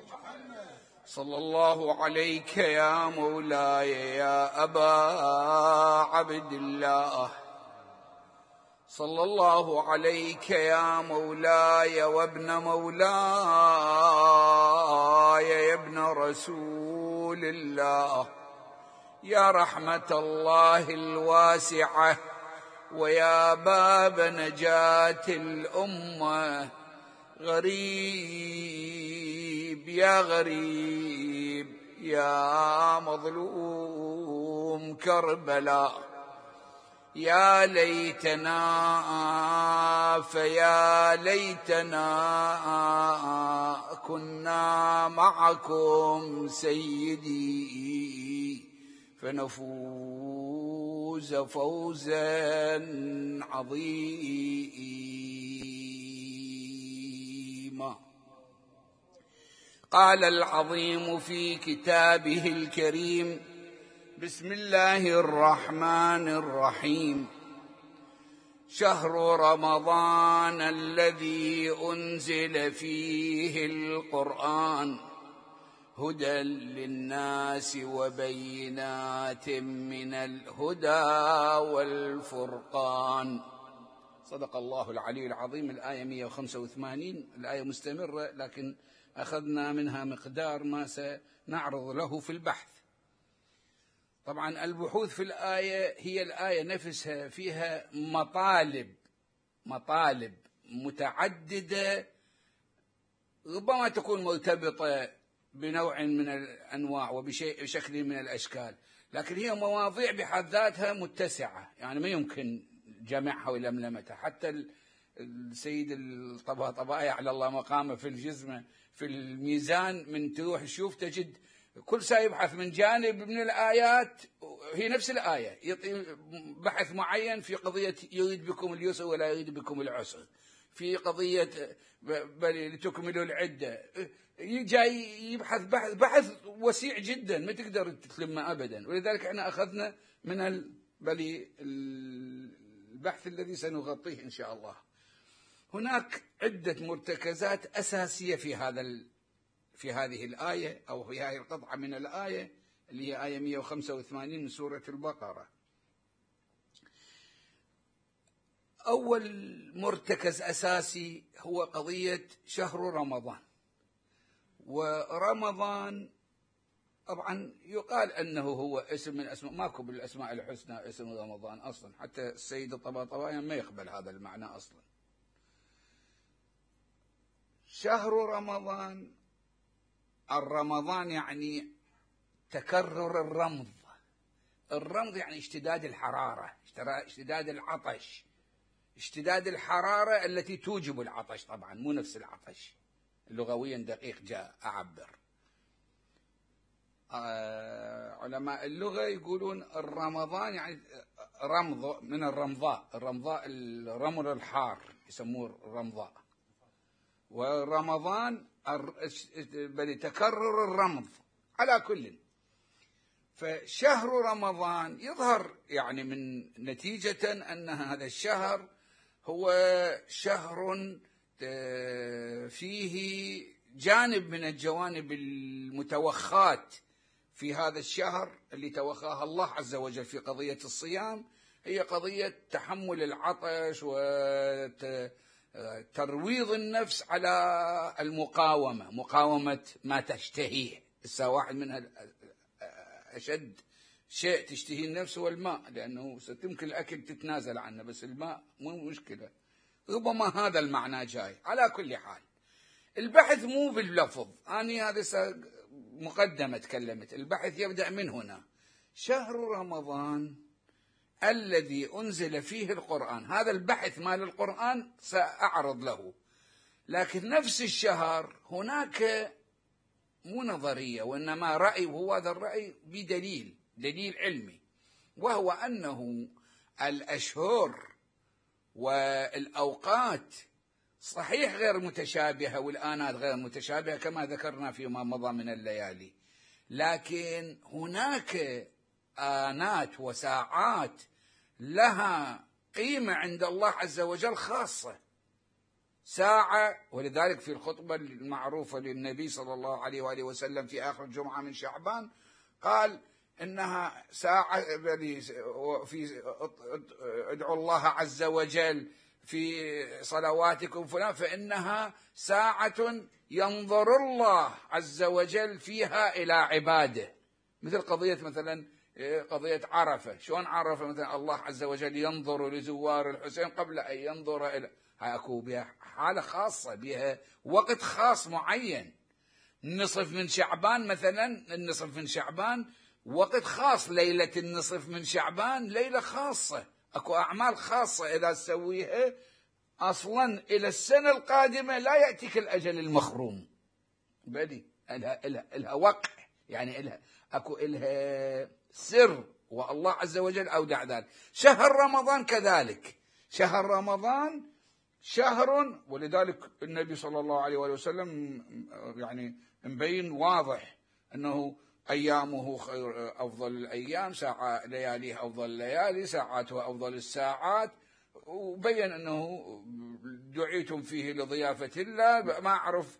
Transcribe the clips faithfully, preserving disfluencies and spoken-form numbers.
صلى الله عليك يا مولاي يا أبا عبد الله، صلى الله عليك يا مولاي وابن مولاي يا ابن رسول الله، يا رحمة الله الواسعة ويا باب نجاة الأمة. غريب يا غريب يا مظلوم كربلاء، يا ليتنا فيا ليتنا كنا معكم سيدي فنفوز فوزا عظيما. قال العظيم في كتابه الكريم: بسم الله الرحمن الرحيم. شهر رمضان الذي أنزل فيه القرآن هدى للناس وبينات من الهدى والفرقان. صدق الله العلي العظيم. الآية مئة وخمسة وثمانين، الآية مستمرة لكن أخذنا منها مقدار ما سنعرض له في البحث. طبعا البحوث في الآية هي الآية نفسها فيها مطالب مطالب متعددة، ربما تكون مرتبطة بنوع من الأنواع وبشكل من الأشكال، لكن هي مواضيع بحد ذاتها متسعة، يعني ما يمكن جمعها ولملمتها. حتى السيد الطباطبائي على الله مقامه في الجزمة في الميزان من تروح تشوف تجد كل ساعة يبحث من جانب من الآيات، هي نفس الآية يعطي بحث معين في قضية يريد بكم اليسر ولا يريد بكم العسر، في قضية بل لتكملوا العدة، جاي يبحث بحث, بحث وسيع جدا ما تقدر تتلمه أبدا. ولذلك احنا أخذنا من بل البحث الذي سنغطيه إن شاء الله. هناك عدة مرتكزات أساسية في هذا في هذه الآية أو في هذه القطعة من الآية اللي هي آية مئة وخمسة وثمانين من سورة البقرة. أول مرتكز أساسي هو قضية شهر رمضان. ورمضان طبعا يقال أنه هو اسم من أسماء، ماكو بالأسماء الحسنى اسم رمضان أصلا، حتى السيد الطباطبائي ما يقبل هذا المعنى أصلا. شهر رمضان، الرمضان يعني تكرر الرمض. الرمض يعني اشتداد الحرارة، اشتداد العطش، اشتداد الحرارة التي توجب العطش. طبعا مو نفس العطش، لغويا دقيق جاء أعبر. آه علماء اللغة يقولون الرمضان يعني رمض من الرمضاء، الرمضاء الرمل الحار يسموه الرمضاء، ورمضان بل تكرر الرمض. على كل، فشهر رمضان يظهر يعني من نتيجة أن هذا الشهر هو شهر فيه جانب من الجوانب المتوخات في هذا الشهر اللي توخاها الله عز وجل في قضية الصيام، هي قضية تحمل العطش وترويض النفس على المقاومة، مقاومة ما تشتهيه. الساعة واحد منها أشد شيء تشتهي النفس هو الماء، لأنه ستمكن الأكل تتنازل عنه، بس الماء مو مشكلة. ربما هذا المعنى جاي. على كل حال البحث مو باللفظ، أنا هذا مقدمة تكلمت، البحث يبدأ من هنا. شهر رمضان الذي أنزل فيه القرآن، هذا البحث مال القرآن سأعرض له، لكن نفس الشهر هناك مو نظرية وإنما رأي، وهو هذا الرأي بدليل، دليل علمي، وهو أنه الأشهر والأوقات صحيح غير متشابهة والآنات غير متشابهة كما ذكرنا فيما مضى من الليالي، لكن هناك آنات وساعات لها قيمة عند الله عز وجل خاصة. ساعة. ولذلك في الخطبة المعروفة للنبي صلى الله عليه وآله وسلم في آخر الجمعة من شعبان قال إنها ساعة في ادعوا الله عز وجل في صلواتكم فلان فإنها ساعة ينظر الله عز وجل فيها إلى عباده. مثل قضية مثلا قضية عرفة، شلون عرفة مثلا الله عز وجل ينظر لزوار الحسين قبل أن ينظر إلى، هاي أكو بها حالة خاصة، بها وقت خاص معين. نصف من شعبان مثلا، النصف من شعبان وقت خاص، ليلة النصف من شعبان ليلة خاصة، أكو أعمال خاصة إذا تسويها أصلا إلى السنة القادمة لا يأتيك الأجل المخروم، بلي إلها, إلها, إلها وقع، يعني إلها أكو إلها سر، والله عز وجل أودع ذلك. شهر رمضان كذلك، شهر رمضان شهر، ولذلك النبي صلى الله عليه وسلم يعني مبين واضح أنه أيامه خير أفضل الأيام، ساعة لياليه أفضل الليالي، ساعاته أفضل الساعات، وبين أنه دعيتم فيه لضيافة الله، ما أعرف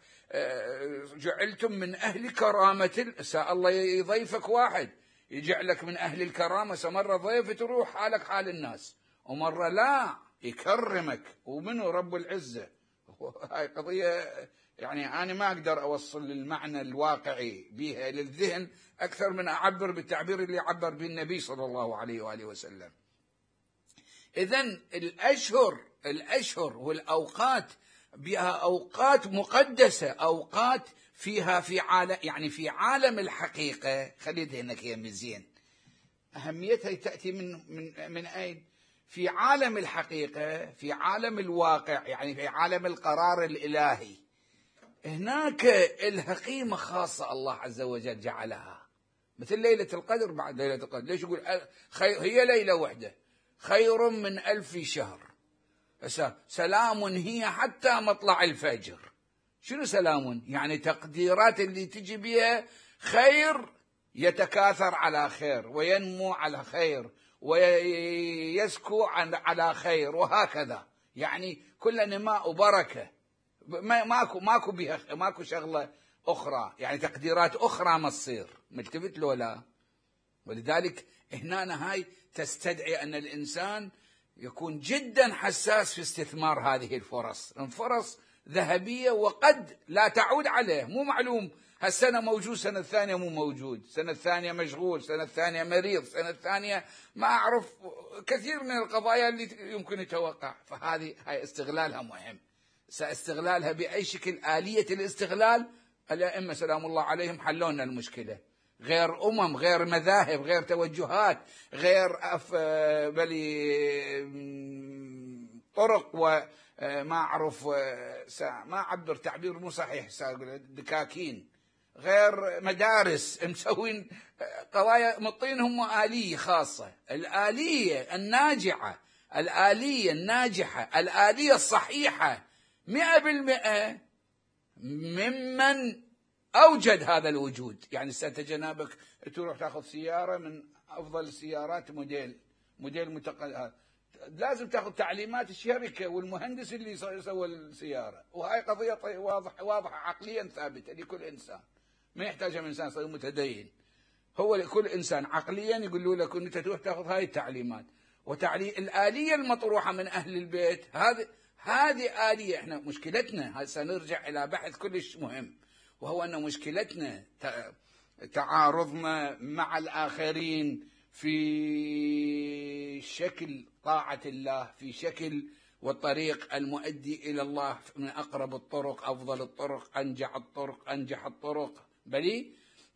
جعلتم من أهل كرامة الله، يضيفك واحد يجعلك من أهل الكرامة، سمرة ضيف تروح حالك حال الناس، ومرة لا يكرمك، ومنه رب العزة. هاي قضية يعني أنا ما أقدر أوصل للمعنى الواقعي بها للذهن أكثر من أعبر بالتعبير اللي عبر به النبي صلى الله عليه وآله وسلم. إذن الأشهر الأشهر والأوقات بها أوقات مقدسة، أوقات فيها في عالم، يعني في عالم الحقيقة. خلي ذهنك يا مزين، أهميتها تأتي من من من أين؟ في عالم الحقيقة، في عالم الواقع، يعني في عالم القرار الإلهي. هناك لها قيمة خاصة الله عز وجل جعلها، مثل ليلة القدر. بعد ليلة القدر ليش يقول هي ليلة واحدة خير من ألف شهر؟ سلام هي حتى مطلع الفجر. شنو سلام؟ يعني تقديرات اللي تجي بها خير يتكاثر على خير، وينمو على خير، ويزكو على خير، وهكذا. يعني كل نماء وبركة، ماكو ماكو بها ماكو شغلة أخرى، يعني تقديرات أخرى ما تصير. ملتفت لو لا؟ ولذلك هنا هاي تستدعي أن الإنسان يكون جدا حساس في استثمار هذه الفرص. الفرص ذهبية وقد لا تعود عليه، مو معلوم هالسنة موجود، سنة الثانية مو موجود، سنة الثانية مشغول، سنة الثانية مريض، سنة الثانية ما أعرف، كثير من القضايا اللي يمكن يتوقع. فهذه هاي استغلالها مهم. ساستغلالها بأي شكل، آلية الاستغلال الأئمة سلام الله عليهم حلوا لنا المشكلة. غير أمم، غير مذاهب، غير توجهات، غير أف بلي طرق، وما أعرف ما أعبر تعبير مو صحيح، دكاكين، غير مدارس، مسوين قضايا مطينهم آلية خاصة. الآلية الناجعة، الآلية الناجحة، الآلية الصحيحة مئة بالمئة ممن أوجد هذا الوجود. يعني ستجنابك تروح تأخذ سيارة من أفضل السيارات، موديل موديل متقدم، لازم تأخذ تعليمات الشركة والمهندس اللي سوى السيارة، وهاي قضية واضحة واضحة عقليا ثابتة لكل إنسان، ما يحتاج من إنسان صار متدين. هو لكل إنسان عقليا يقولوا لك أنت تروح تأخذ هاي التعليمات. وتعليم الآلية المطروحة من أهل البيت، هذه هذه آلية. إحنا مشكلتنا، هسه نرجع إلى بحث كلش مهم، وهو أن مشكلتنا تعارضنا مع الآخرين في شكل طاعة الله، في شكل والطريق المؤدي إلى الله، من أقرب الطرق، أفضل الطرق، أنجح الطرق، أنجح الطرق، بلي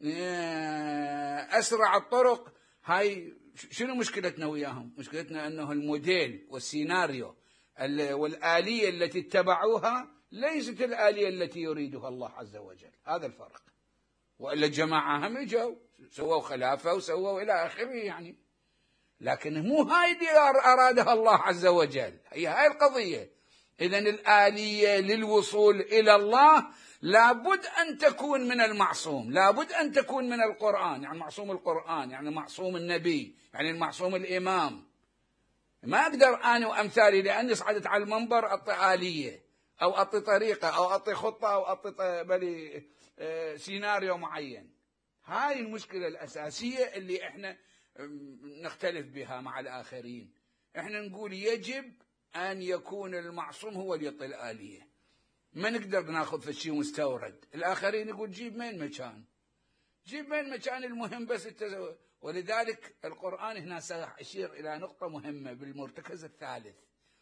أسرع الطرق. هاي شنو مشكلتنا وياهم؟ مشكلتنا أنه الموديل والسيناريو والآلية التي اتبعوها ليست الآلية التي يريدها الله عز وجل. هذا الفرق. وإلا الجماعة هم اجوا سووا خلافة وسووا إلى آخره يعني، لكن مو هاي اللي أرادها الله عز وجل، هي هاي القضية. إذن الآلية للوصول إلى الله لابد أن تكون من المعصوم، لابد أن تكون من القرآن، يعني معصوم القرآن، يعني معصوم النبي، يعني المعصوم الإمام. ما أقدر أنا وأمثالي لأني صعدت على المنبر أعطي آلية أو أعطي طريقة أو أعطي خطة أو أعطي بلي سيناريو معين. هاي المشكلة الأساسية اللي إحنا نختلف بها مع الآخرين. إحنا نقول يجب أن يكون المعصوم هو اللي يعطي الآلية، ما نقدر ناخذ في شيء مستورد. الآخرين يقول جيب من مكان، جيب من مكان، المهم بس التزو... ولذلك القرآن هنا سيشير إلى نقطة مهمة بالمرتكز الثالث.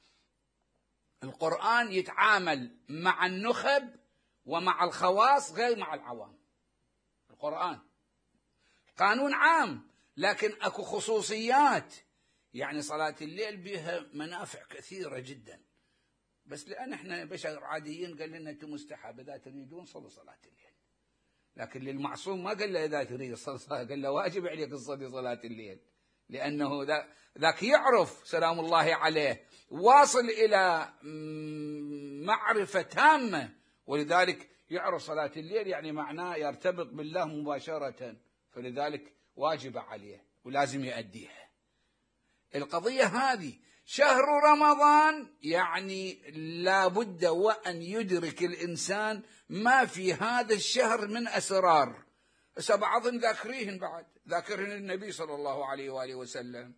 القرآن يتعامل مع النخب ومع الخواص غير مع العوام. القرآن قانون عام، لكن أكو خصوصيات. يعني صلاة الليل بها منافع كثيرة جدا، بس لأن احنا بشر عاديين قال لنا أنتم مستحب إذا تريدون صلوا صلاة الليل. لكن للمعصوم ما قال له إذا تريد الصلاة، قال له واجب عليك تصلي صلاة الليل، لأنه ذاك يعرف سلام الله عليه واصل إلى معرفة تامة، ولذلك يعرف صلاة الليل يعني معناه يرتبط بالله مباشرة، فلذلك واجب عليه ولازم يؤديها. القضية هذه شهر رمضان يعني لا بد وأن يدرك الإنسان ما في هذا الشهر من أسرار. بعضهم ذاكريهن، بعد ذاكرهن النبي صلى الله عليه وآله وسلم،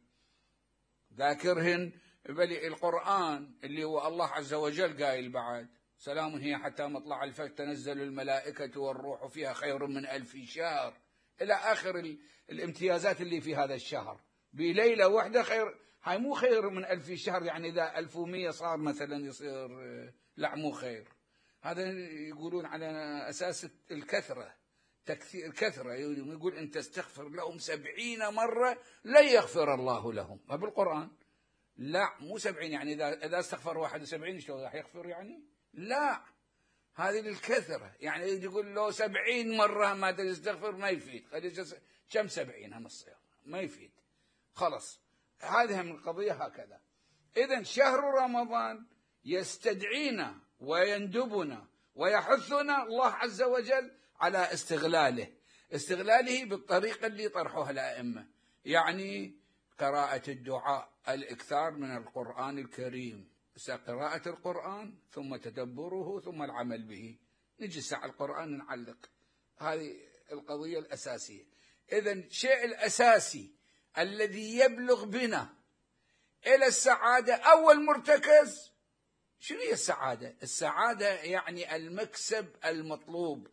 ذاكرهن بل القرآن اللي هو الله عز وجل قايل بعد سلام هي حتى مطلع الفجر تنزل الملائكة والروح فيها خير من ألف شهر، إلى آخر الامتيازات اللي في هذا الشهر. بليلة واحدة خير، هاي مو خير من ألف شهر، يعني إذا ألف ومية صار مثلا يصير لا مو خير. هذا يقولون على أساس الكثرة، تكثير الكثرة. يقول أن تستغفر لهم سبعين مرة لن يغفر الله لهم. ما بالقرآن لا مو سبعين، يعني إذا إذا استغفر واحد وسبعين شلون راح يغفر يعني؟ لا، هذه للكثرة. يعني يقول له سبعين مرة ما تستغفر ما يفيد، كم سبعين هم الصيام ما يفيد خلص. هذه من القضية هكذا. إذن شهر رمضان يستدعينا ويندبنا ويحثنا الله عز وجل على استغلاله، استغلاله بالطريقة اللي طرحوها الأئمة، يعني قراءة الدعاء، الإكثار من القرآن الكريم، قراءة القرآن ثم تدبره ثم العمل به. نجي ساعة القرآن نعلق، هذه القضية الأساسية. إذن الشيء الأساسي الذي يبلغ بنا إلى السعادة، أول مرتكز شنو هي السعادة؟ السعادة يعني المكسب المطلوب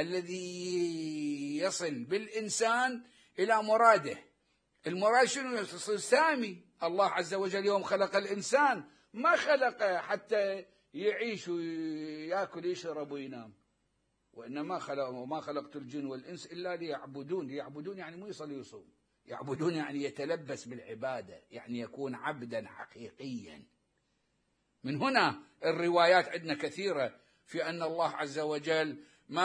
الذي يصل بالإنسان إلى مراده. المراد شنو؟ يصير سامي. الله عز وجل يوم خلق الإنسان ما خلقه حتى يعيش ويأكل يشرب وينام، وإنما خلق وما خلقت الجن والإنس إلا ليعبدون. ليعبدون يعني مو يصلي ويصوم، يعبدون يعني يتلبس بالعبادة، يعني يكون عبدا حقيقيا. من هنا الروايات عندنا كثيرة في أن الله عز وجل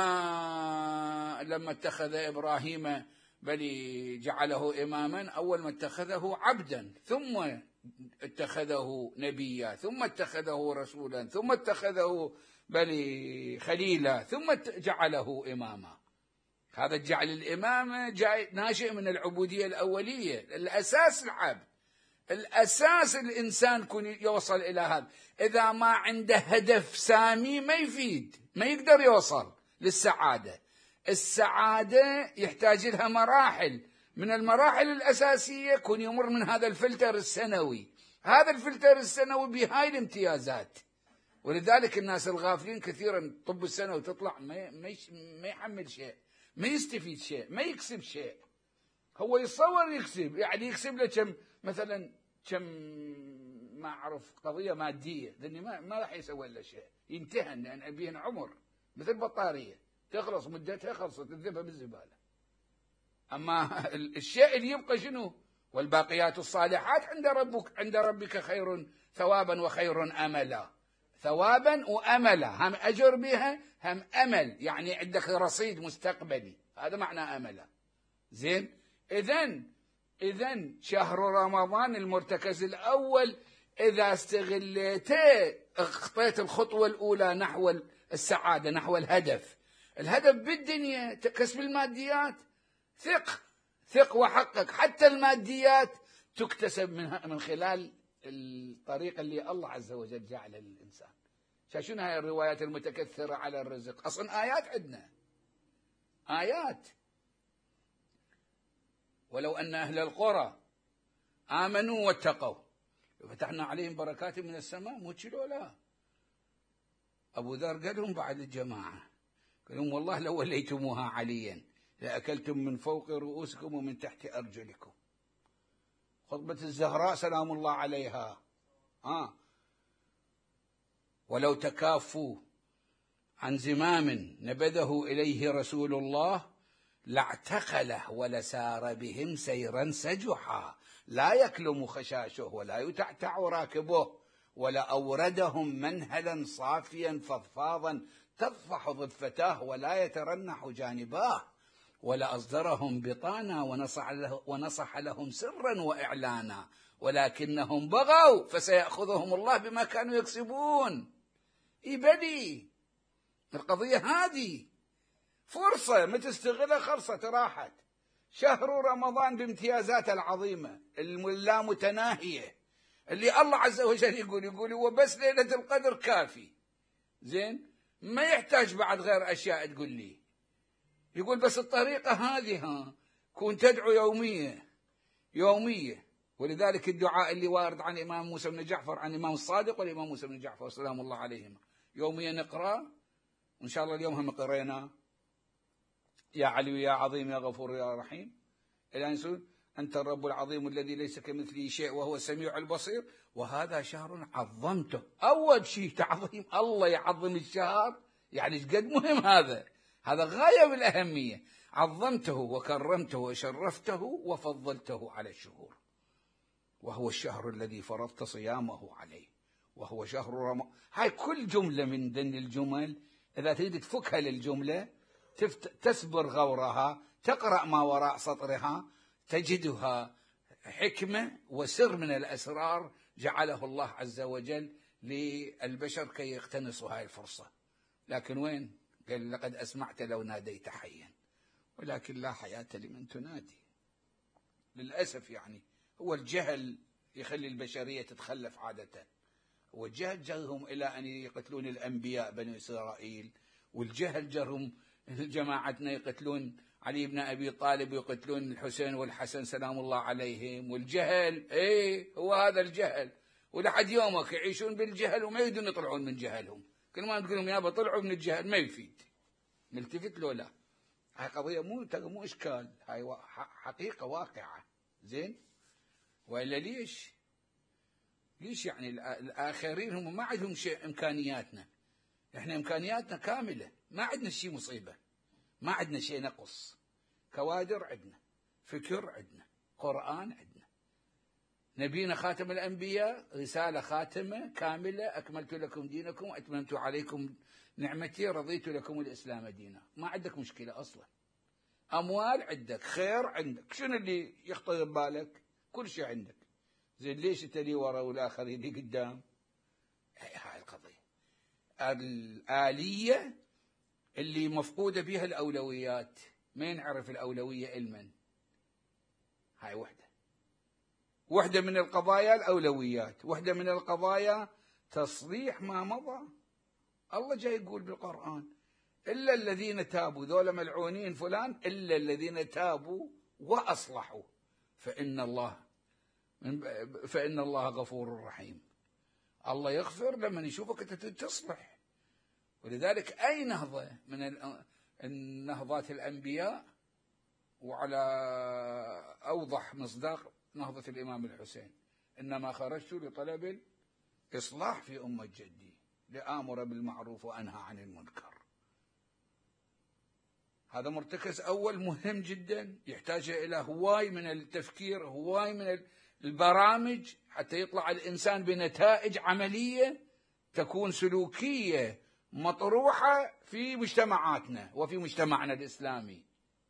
ما لما اتخذ إبراهيم بل جعله إماما، أول ما اتخذه عبدا، ثم اتخذه نبيا، ثم اتخذه رسولا، ثم اتخذه بل خليلا، ثم جعله إماما. هذا الجعل الإمامة جاي ناشئ من العبودية الأولية. الأساس العبد، الأساس الإنسان يكون يوصل إلى هذا. إذا ما عنده هدف سامي ما يفيد، ما يقدر يوصل للسعادة. السعادة يحتاج لها مراحل، من المراحل الأساسية يكون يمر من هذا الفلتر السنوي. هذا الفلتر السنوي بهاي الامتيازات، ولذلك الناس الغافلين كثيرا طب السنوي تطلع ما ما يحمل شيء، ما يستفيد شيء، ما يكسب شيء. هو يتصور يكسب، يعني يكسب له كم مثلا كم ما أعرف قضية مادية، لأني ما ما راح يسوي له شيء، ينتهن لأن بيهن عمر مثل بطارية تخلص مدتها خلصت تذهبها بالزبالة. أما الشيء اللي يبقى شنو؟ والباقيات الصالحات عند ربك عند ربك خير ثوابا وخير أملا. ثوابا وأملا، هم أجر بها هم أمل، يعني عندك رصيد مستقبلي، هذا معنى أملا. زين، إذن إذن شهر رمضان المرتكز الأول إذا استغليته اخطيت الخطوة الأولى نحو السعادة، نحو الهدف. الهدف بالدنيا كسب الماديات، ثق ثق وحقق، حتى الماديات تكتسب من من خلال الطريقة اللي الله عز وجل جعلها للإنسان. شنو هاي الروايات المتكثرة على الرزق؟ أصلا آيات عندنا، آيات. ولو أن أهل القرى آمنوا واتقوا فتحنا عليهم بركات من السماء، مو كيلو لا. أبو ذر قال لهم بعد الجماعة، قال لهم والله لو وليتموها عليا لأكلتم من فوق رؤوسكم ومن تحت أرجلكم. خطبة الزهراء سلام الله عليها. آه. ولو تكافوا عن زمام نبذه إليه رسول الله لاعتقله ولسار بهم سيرا سجحا، لا يكلم خشاشه ولا يتعتع راكبه، ولا أوردهم منهلا صافيا فضفاضا تضفح ضفتاه ولا يترنح جانباه، ولا أصدرهم بطانا ونصح, له ونصح لهم سرا وإعلانا، ولكنهم بغوا فسيأخذهم الله بما كانوا يكسبون. إبدي القضية هذه فرصة ما تستغلها خلصت راحت. شهر رمضان بامتيازاته العظيمة اللامتناهية اللي الله عز وجل يقول يقول هو بس ليلة القدر كافي، زين، ما يحتاج بعد غير أشياء تقول لي. يقول بس الطريقة هذه ها كون تدعو يومية يومية. ولذلك الدعاء اللي وارد عن الإمام موسى بن جعفر عن الإمام الصادق والإمام موسى بن جعفر سلام الله عليهما يوميا نقرأ، وإن شاء الله اليوم هم قرينا يا علي يا عظيم يا غفور يا رحيم إلى أن أنت الرب العظيم الذي ليس كمثله شيء وهو السميع البصير. وهذا شهر عظمته. أول شيء تعظيم، الله يعظم الشهر، يعني قد مهم هذا، هذا غاية بالأهمية. عظمته وكرمته وشرفته وفضلته على الشهور، وهو الشهر الذي فرضت صيامه عليه، وهو شهر رمضان. هاي كل جملة من ضمن الجمل إذا تريد تفكها للجملة تسبر غورها، تقرأ ما وراء سطرها، تجدها حكمة وسر من الأسرار جعله الله عز وجل للبشر كي يقتنصوا هاي الفرصة. لكن وين؟ قال لقد أسمعت لو ناديت حيا ولكن لا حياة لمن تنادي. للأسف يعني هو الجهل يخلي البشرية تتخلف عادة. هو الجهل جرهم إلى أن يقتلون الأنبياء بني إسرائيل، والجهل جرهم جماعتنا يقتلون علي بن أبي طالب ويقتلون الحسين والحسن سلام الله عليهم. والجهل ايه هو هذا الجهل، ولحد يومك يعيشون بالجهل وما يريدون يطلعون من جهلهم. كل ما تقول لهم يابا طلعوا من الجهل ما يفيد. ملتفت له لا، هاي قضية مو مو إشكال، هاي حقيقة واقعة. زين، وإلا ليش ليش يعني الآخرين هم ما عندهم شيء إمكانياتنا، إحنا إمكانياتنا كاملة، ما عندنا شيء مصيبة، ما عندنا شيء نقص. كوادر عندنا، فكر عندنا، قرآن عندنا، نبينا خاتم الأنبياء، رسالة خاتمة كاملة، أكملت لكم دينكم وأتممت عليكم نعمتي رضيت لكم الإسلام دينا. ما عندك مشكلة أصلا. أموال عندك، خير عندك، شنو اللي يخطر ببالك؟ كل شيء عندك. زين ليش انت لي ورا والآخرين لي قدام؟ هاي القضية الآلية اللي مفقودة بها الأولويات. ما نعرف الأولوية المن. هاي وحدة وحدة من القضايا الأولويات، وحدة من القضايا تصليح ما مضى. الله جاي يقول بالقرآن إلا الذين تابوا، ذولا ملعونين فلان، إلا الذين تابوا وأصلحوا فإن الله فإن الله غفور رحيم. الله يغفر لما يشوفك أنت تصلح. ولذلك أي نهضة من النهضات الأنبياء، وعلى أوضح مصداق نهضة الإمام الحسين، إنما خرجت لطلب الإصلاح في أمة جدي لآمر بالمعروف وأنهى عن المنكر. هذا مرتكز أول مهم جدا يحتاج إلى هواي من التفكير، هواي من البرامج، حتى يطلع الإنسان بنتائج عملية تكون سلوكية مطروحة في مجتمعاتنا وفي مجتمعنا الإسلامي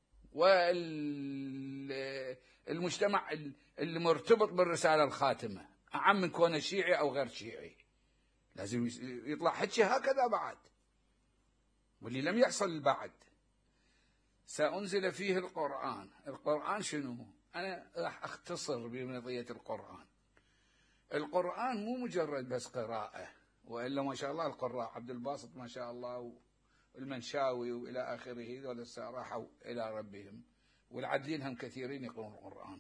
والمجتمع المرتبط بالرسالة الخاتمة، أعم من كونه شيعي أو غير شيعي. لازم يطلع حكي هكذا بعد، واللي لم يحصل بعد. سأنزل فيه القرآن. القرآن شنو؟ أنا راح أختصر بمنظية القرآن. القرآن مو مجرد بس قراءة وإلا ما شاء الله القراء عبد الباسط ما شاء الله والمنشاوي وإلى آخره، ذولا راحوا إلى ربهم، والعدلين هم كثيرين يقرؤون القرآن.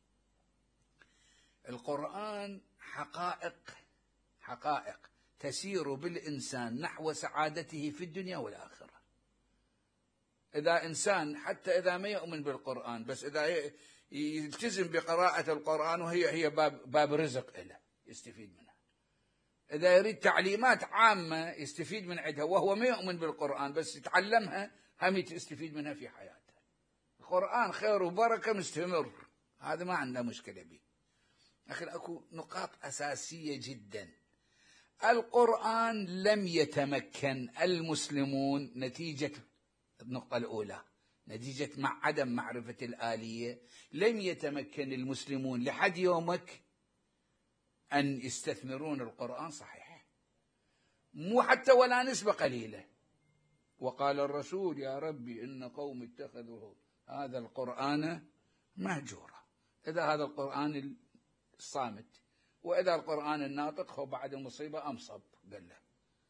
القرآن حقائق حقائق تسير بالإنسان نحو سعادته في الدنيا والآخرة. إذا إنسان حتى إذا ما يؤمن بالقرآن، بس إذا يلتزم بقراءة القرآن، وهي هي باب, باب رزق له يستفيد منها. إذا يريد تعليمات عامة يستفيد من عندها وهو ما يؤمن بالقرآن، بس يتعلمها هم يستفيد منها في حياته. القرآن خير وبركة مستمر، هذا ما عندنا مشكلة به. لكن أكو نقاط أساسية جدا. القرآن لم يتمكن المسلمون نتيجة النقطة الأولى، نتيجة مع عدم معرفة الآلية، لم يتمكن المسلمون لحد يومك أن يستثمرون القرآن صحيح، مو حتى ولا نسبة قليلة. وقال الرسول يا ربي إن قوم اتخذوا هذا القرآن مهجورا. إذا هذا القرآن الصامت، وإذا القرآن الناطق هو بعد المصيبة أمصب قال له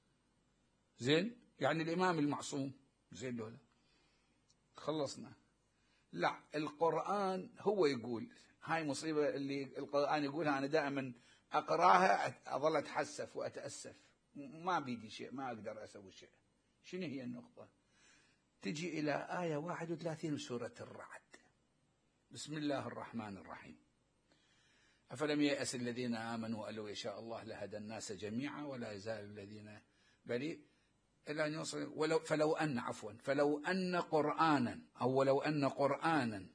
زين، يعني الإمام المعصوم زين له خلصنا. لا، القرآن هو يقول هاي مصيبة اللي القرآن يقولها، أنا دائما أقراها أظل أتحسف وأتأسف، ما بيدي شيء، ما أقدر أسوي شيء. شنو هي النقطة؟ تجي إلى آية واحد وثلاثين سورة الرعد، بسم الله الرحمن الرحيم: أفلم ييأس الذين آمنوا أن لو يشاء الله لهدى الناس جميعا ولا يزال الذين بلي إلى أن يوصل ولو فلو أن عفوا فلو أن قرآنا أو ولو أن قرآنا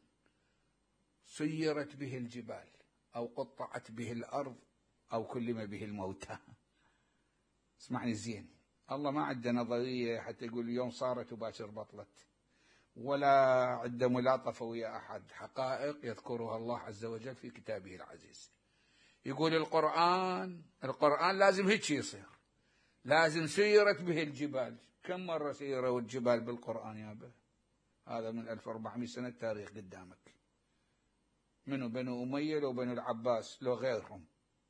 سيرت به الجبال أو قطعت به الأرض أو كلم به الموتى. اسمعني زين، الله ما عنده نظرية حتى يقول اليوم صارت وباكر بطلت، ولا عنده ملاطفة ويا أحد. حقائق يذكرها الله عز وجل في كتابه العزيز. يقول القرآن القرآن لازم هيك يصير، لازم سيرت به الجبال. كم مرة سيروا الجبال بالقرآن يا به؟ هذا من ألف وأربعمائة سنة تاريخ قدامك. منو؟ بنو أمية لو بنو العباس لو غيرهم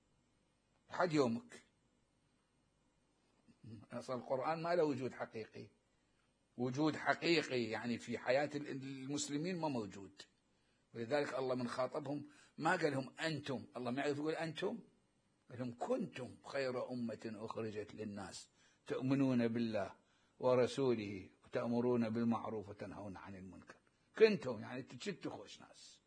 لحد يومك. أصل القرآن ما له وجود حقيقي، وجود حقيقي يعني في حياة المسلمين ما موجود. ولذلك الله من خاطبهم ما قال لهم أنتم، الله ما يعرف يقول أنتم، قال لهم كنتم خير أمة أخرجت للناس تؤمنون بالله ورسوله وتأمرون بالمعروف وتنهون عن المنكر. كنتم يعني تشتوا خوش ناس.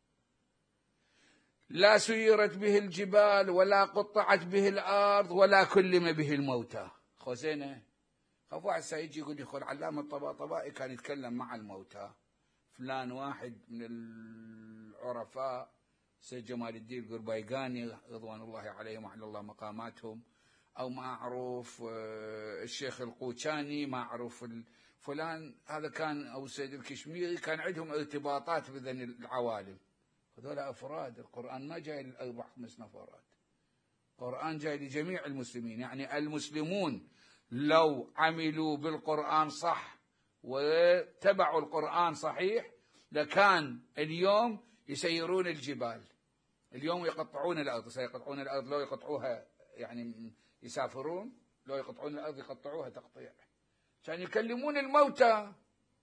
لا سيرت به الجبال ولا قطعت به الأرض ولا كلم به الموتى. خوزينة خاف واحد سيجي يقول لي خل علامة الطباطبائي كان يتكلم مع الموتى، فلان واحد من العرفاء سيد جمال الدين القربايقاني رضوان الله عليهم وعلى الله مقاماتهم، أو ما أعرف الشيخ القوشاني، ما أعرف فلان هذا كان، أو سيد الكشميري، كان عندهم ارتباطات بذن العوالم. هذول أفراد. القرآن ما جاي للأربع خمس نفرات، القرآن جاي لجميع المسلمين. يعني المسلمون لو عملوا بالقرآن صح واتبعوا القرآن صحيح لكان اليوم يسيرون الجبال، اليوم يقطعون الأرض. سيقطعون الأرض لو يقطعوها يعني يسافرون، لو يقطعون الأرض يقطعوها تقطيع، عشان يكلمون الموتى.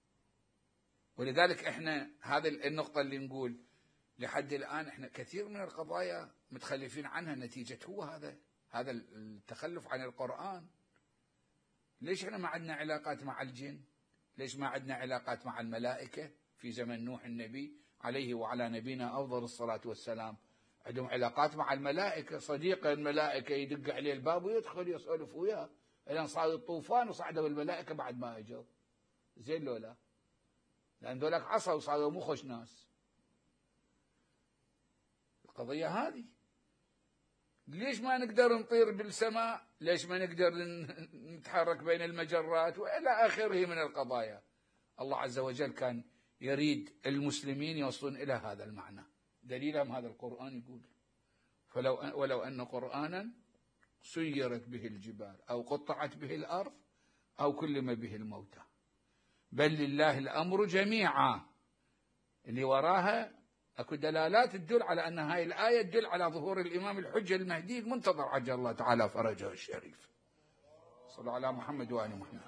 ولذلك احنا هذه النقطة اللي نقول لحد الآن احنا كثير من القضايا متخلفين عنها نتيجة هو هذا هذا التخلف عن القرآن. ليش احنا ما عندنا علاقات مع الجن؟ ليش ما عندنا علاقات مع الملائكة؟ في زمن نوح النبي عليه وعلى نبينا أفضل الصلاة والسلام عندهم علاقات مع الملائكة، صديق الملائكة يدق عليه الباب ويدخل يسولف وياه الى صار الطوفان وصعدوا الملائكة بعد ما اجوا. زين لو لا؟ لأن ذولاك عصوا وصاروا مو خوش ناس. القضية هذه. ليش ما نقدر نطير بالسماء؟ ليش ما نقدر نتحرك بين المجرات وإلى آخره من القضايا؟ الله عز وجل كان يريد المسلمين يوصلون إلى هذا المعنى. دليلهم هذا القرآن يقول فلو ولو أن قرآنا سيرت به الجبال أو قطعت به الأرض أو كلم به الموتى بل لله الأمر جميعا. اللي وراها اكو دلالات تدل على ان هاي الايه تدل على ظهور الامام الحجه المهدي المنتظر عجل الله تعالى فرجه الشريف. صلوا على محمد وآل محمد.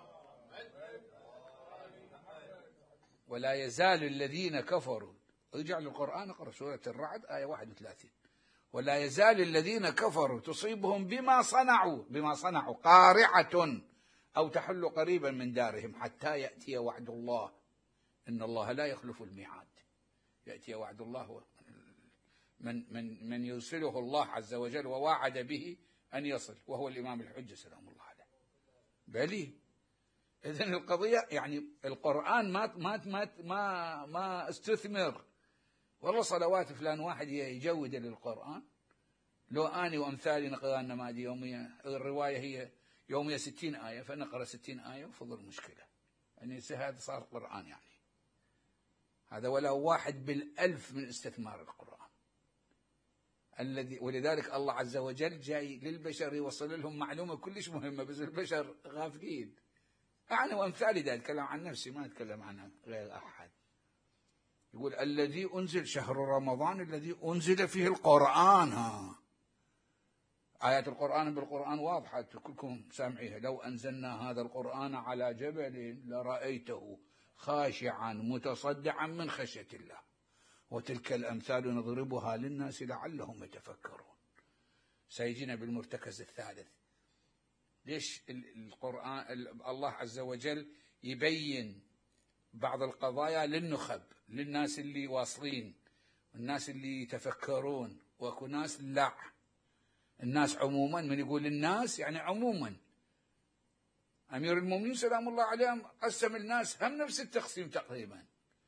ولا يزال الذين كفروا، ارجع للقرآن اقرأ سورة الرعد آية واحد وثلاثين. ولا يزال الذين كفروا تصيبهم بما صنعوا، بما صنعوا قارعة أو تحل قريبا من دارهم حتى يأتي وعد الله إن الله لا يخلف الميعاد. يأتي وعد الله من من من يرسله الله عز وجل وواعد به أن يصل، وهو الإمام الحجة سلام الله عليه. بلي إذن القضية يعني القرآن ما ما ما ما ما استثمر والله صلوات فلان واحد يجود للقرآن. لو أني وأمثالي نقرأ النماذج يوميا، الرواية هي يوميا ستين آية فنقرأ ستين آية وفضل المشكلة يعني هذا صار قرآن يعني هذا ولا واحد بالألف من استثمار القرآن الذي. ولذلك الله عز وجل جاي للبشر يوصل لهم معلومة كلش مهمة بس البشر غافلين. أنا وأمثالي ده أتكلم عن نفسي ما أتكلم عن غير أحد. يقول الذي أنزل شهر رمضان الذي أنزل فيه القرآن. ها آيات القرآن بالقرآن واضحة كلكم سامعيها. لو أنزلنا هذا القرآن على جبل لرأيته خاشعا متصدعا من خشية الله وتلك الأمثال نضربها للناس لعلهم يتفكرون. سيجينا بالمرتكز الثالث. ليش القرآن الله عز وجل يبين بعض القضايا للنخب، للناس اللي واصلين، الناس اللي يتفكرون، وكو ناس لا. الناس عموما، من يقول الناس يعني عموما. أمير المؤمنين سلام الله عليهم قسم الناس هم نفس التقسيم تقريبا.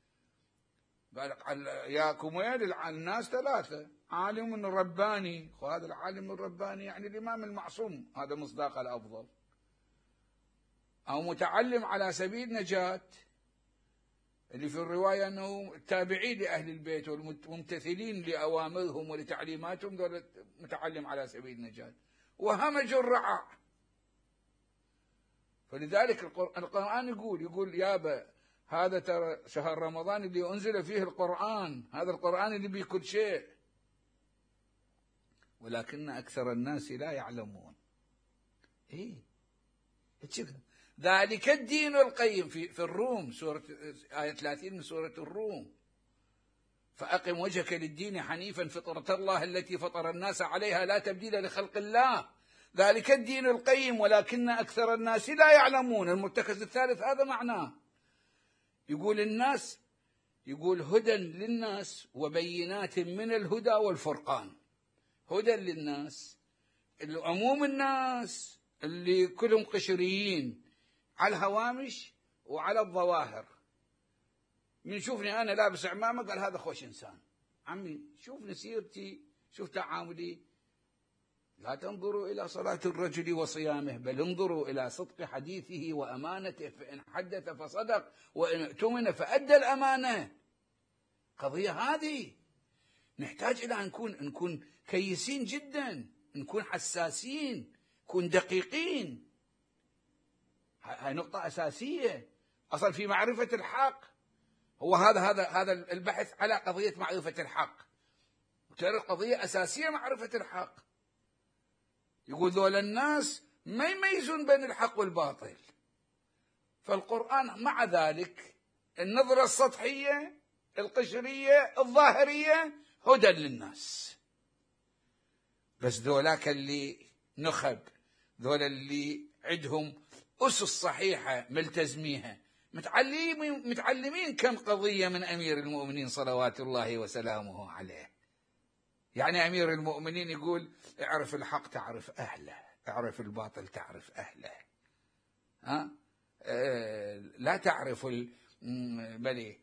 قال يا كميل الناس ثلاثة: عالم رباني، وهذا العالم الرباني يعني الإمام المعصوم هذا مصداق الأفضل، أو متعلم على سبيل نجاة اللي في الرواية أنه تابعين لأهل البيت والممتثلين لأوامرهم ولتعليماتهم دول متعلم على سبيل النجاة، وهمج الرعاع. فلذلك القرآن يقول يقول يابا هذا ترى شهر رمضان اللي أنزل فيه القرآن، هذا القرآن اللي بيه كل شيء، ولكن أكثر الناس لا يعلمون. إيه ذلك الدين القيم في في الروم سورة آية ثلاثين من سورة الروم: فأقم وجهك للدين حنيفا فطرة الله التي فطر الناس عليها لا تبديل لخلق الله ذلك الدين القيم ولكن أكثر الناس لا يعلمون. المرتكز الثالث هذا معناه. يقول الناس يقول هدى للناس وبينات من الهدى والفرقان. هدى للناس عموم الناس اللي كلهم قشريين على الهوامش وعلى الظواهر. من شوفني أنا لابس عمامة قال هذا خوش إنسان. عمي شوفني سيرتي، شوف تعاملي. لا تنظروا إلى صلاة الرجل وصيامه بل انظروا إلى صدق حديثه وأمانته، فإن حدث فصدق وإن اؤتمن فأدى الأمانة. قضية هذه نحتاج إلى أن نكون نكون كيسين جدا، نكون حساسين، نكون دقيقين. هاي نقطة أساسية أصلا في معرفة الحق. هو هذا هذا هذا البحث على قضية معرفة الحق، وترى قضية أساسية معرفة الحق. يقول ذول الناس ما يميزون بين الحق والباطل. فالقرآن مع ذلك النظرة السطحية القشرية الظاهرية هدى للناس. بس ذولاك اللي نخب، ذول اللي عندهم أسس صحيحة ملتزميها، متعلمين متعلمين كم قضية من أمير المؤمنين صلوات الله وسلامه عليه. يعني أمير المؤمنين يقول اعرف الحق تعرف أهله، اعرف الباطل تعرف أهله. ها أه لا تعرف ال... بلي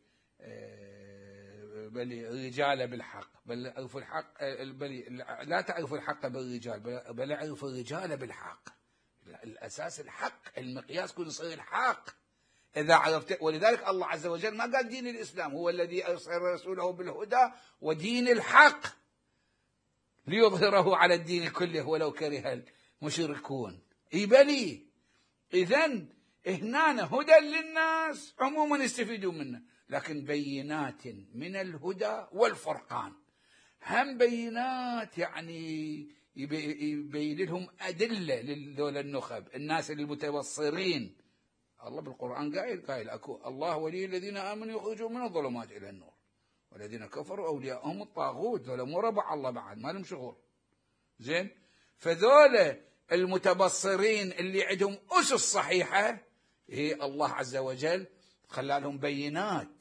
أه بلي الرجال بالحق بل اعرف الحق بلي لا تعرف الحق بالرجال بل اعرف الرجال بالحق. الأساس الحق، المقياس كل يصير الحق إذا عرفت. ولذلك الله عز وجل ما قال دين الإسلام هو الذي أرسل رسوله بالهدى ودين الحق ليظهره على الدين كله ولو كره المشركون. إبلي إذن هنا هدى للناس عموما يستفيدون منه، لكن بينات من الهدى والفرقان. هم بينات يعني يبين لهم أدلة لذول النخب، الناس المتبصرين. الله بالقرآن قايل قايل أكو الله ولي الذين آمنوا يخرجون من الظلمات إلى النور والذين كفروا أولياءهم الطاغوت. ذولا مو ربع الله بعد، ما لهم شغل. زين، فذولا المتبصرين اللي عندهم أسس صحيحة، هي الله عز وجل خلالهم بينات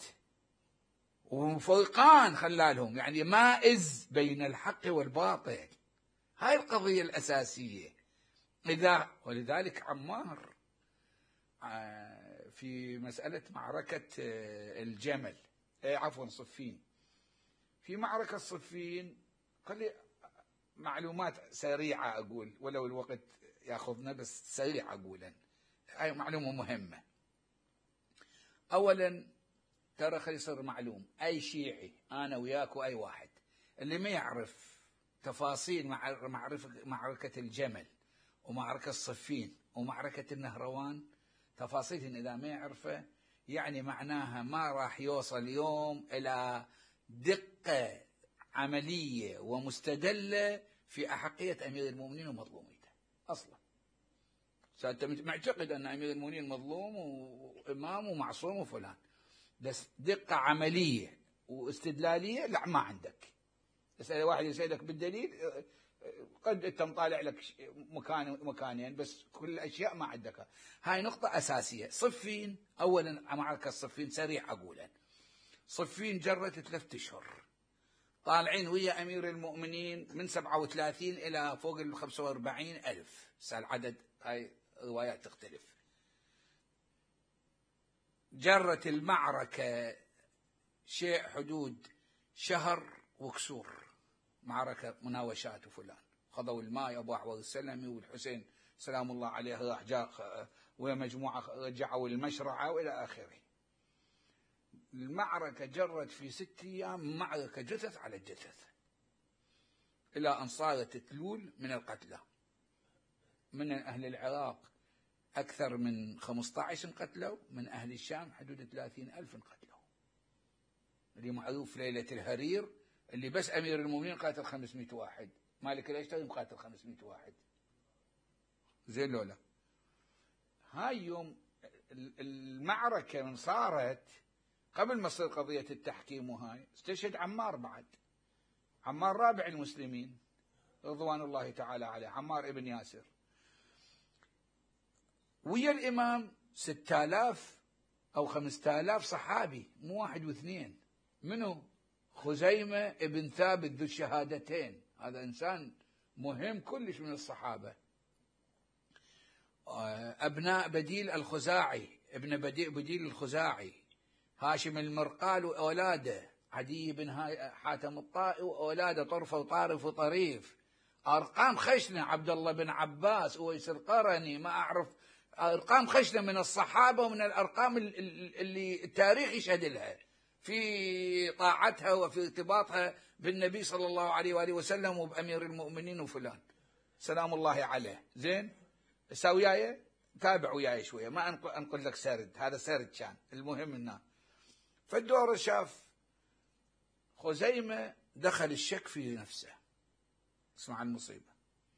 وفرقان، خلالهم يعني مائز بين الحق والباطل. هاي القضية الأساسية. إذا ولذلك عمار في مسألة معركة الجمل، عفوا صفين، في معركة صفين قال لي معلومات سريعة أقول ولو الوقت يأخذنا، بس سريع أقولا. هاي معلومة مهمة. أولا ترى خلي يصير معلوم، أي شيعي أنا وياك وأي واحد اللي ما يعرف تفاصيل معرفة معركة الجمل ومعركة الصفين ومعركة النهروان، تفاصيلهن إذا ما يعرفه يعني معناها ما راح يوصل اليوم إلى دقة عملية ومستدلة في أحقية أمير المؤمنين ومظلوميته أصلا. أنت معتقد أن أمير المؤمنين مظلوم وإمام ومعصوم وفلان، بس دقة عملية واستدلالية لا، ما عندك. تسأل واحد يسألك بالدليل، قد أنت مطالع لك مكان مكانين بس كل الأشياء ما عندك. هاي نقطة أساسية. صفين، أولا معركة صفين سريع أقولا. صفين جرت ثلاثة أشهر، طالعين ويا أمير المؤمنين من سبعة وثلاثين إلى فوق ال خمسة وأربعين ألف. سأل عدد، هاي روايات تختلف. جرت المعركة شيء حدود شهر وكسور، معركة مناوشات وفلان. خذوا الماء أبو أحوال السلمي والحسين سلام الله عليه راح جاء ومجموعة رجعوا المشرعة وإلى آخره. المعركة جرت في ست أيام، معركة جثث على جثث، إلى أن صارت تلول من القتلى. من أهل العراق أكثر من خمسة عشر قتلوا، من أهل الشام حدود ثلاثين ألف قتلوا. اللي معروف ليلة الهرير اللي بس أمير المؤمنين قاتل خمسمائة واحد، مالك الأشتري قاتل خمسمائة واحد. زين لولا هاي يوم المعركة من صارت قبل ما تصير قضية التحكيم، وهاي استشهد عمار بعد، عمار رابع المسلمين رضوان الله تعالى عليه، عمار ابن ياسر. ويا الإمام ستة آلاف أو خمسة آلاف صحابي، مو واحد واثنين. منه خزيمة ابن ثابت ذو الشهادتين، هذا إنسان مهم كلش من الصحابة. أبناء بديل الخزاعي، ابن بديل الخزاعي، هاشم المرقال وأولاده، عدي بن حاتم الطائي وأولاده، طرفة وطارف وطريف. أرقام خشنة، عبد الله بن عباس، أويس القرني، ما أعرف، أرقام خشنة من الصحابة ومن الأرقام اللي التاريخ يشهد لها في طاعتها وفي ارتباطها بالنبي صلى الله عليه وآله وسلم وبأمير المؤمنين وفلان سلام الله عليه. زين، سوياي تابع وياي شوية، ما أنقل لك سرد، هذا سرد كان. المهم إنه فالدور شاف خزيمة دخل الشك في نفسه. اسمع المصيبة.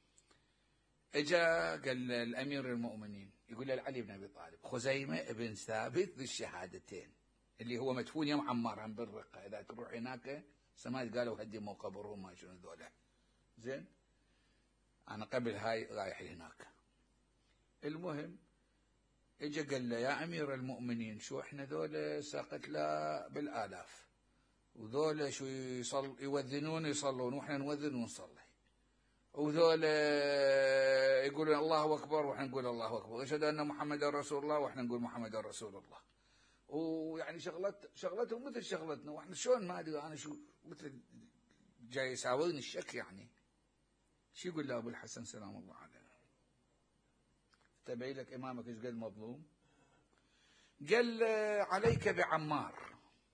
اجا قال الأمير المؤمنين، يقول له علي بن أبي طالب، خزيمة ابن ثابت ذي الشهادتين اللي هو مدفون يوم عمار عن بالرقة، إذا تروح هناك سمعت قالوا هدموا قبرهم ما شنو ذولا. زين، أنا قبل هاي رايح هناك. المهم اجا قال له يا أمير المؤمنين، شو احنا ذولا ساقت لا بالآلاف، وذولا شو يصل يوذنون يصلون واحنا نوذن ونصلي، وذولا يقولون الله أكبر واحنا نقول الله أكبر، يشهد أن محمد رسول الله واحنا نقول محمد رسول الله. ويعني شغلت شغلتهم مثل شغلتنا، واحنا شلون ما ادري انا شو مثل جاي يساورني الشك يعني. شو يقول له ابو الحسن سلام الله عليه؟ تبعي لك امامك ايش قد مظلوم؟ قال عليك بعمار.